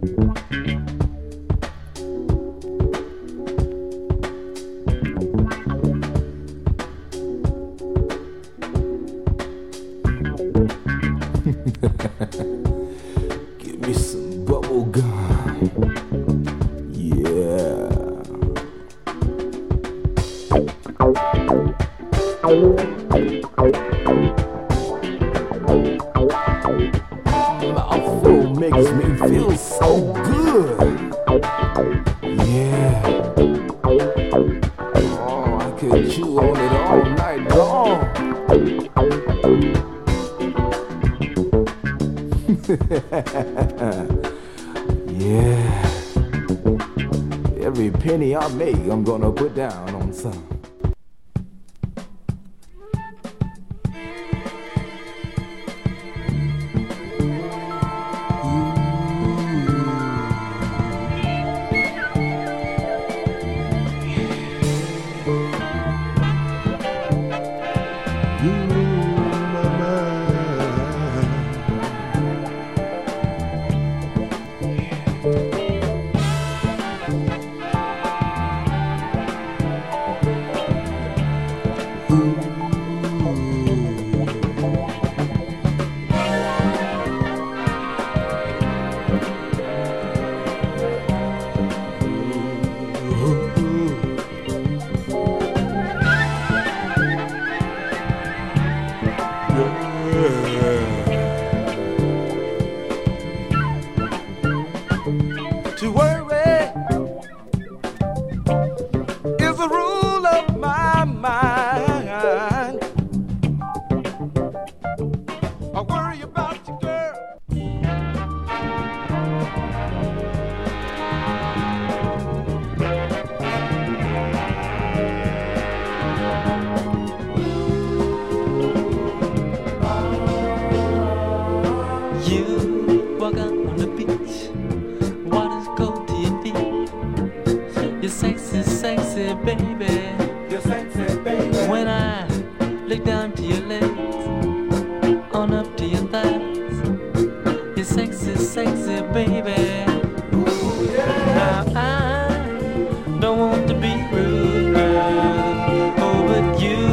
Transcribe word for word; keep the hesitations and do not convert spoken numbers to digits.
Give me some bubble gum. Yeah. Mouthful makes me feel so good. Yeah. Oh, I could chew on it all night long. Yeah. Every penny I make, I'm gonna put down on some. To worry is the rule of my mind. I worry about you, girl. You walk out on the beach, water's cold to your feet. You're sexy, sexy, baby. You're sexy, baby. When I look down to your legs, on up to your thighs, you're sexy, sexy, baby. Ooh, yeah. Now I don't want to be rude, girl. Oh, but you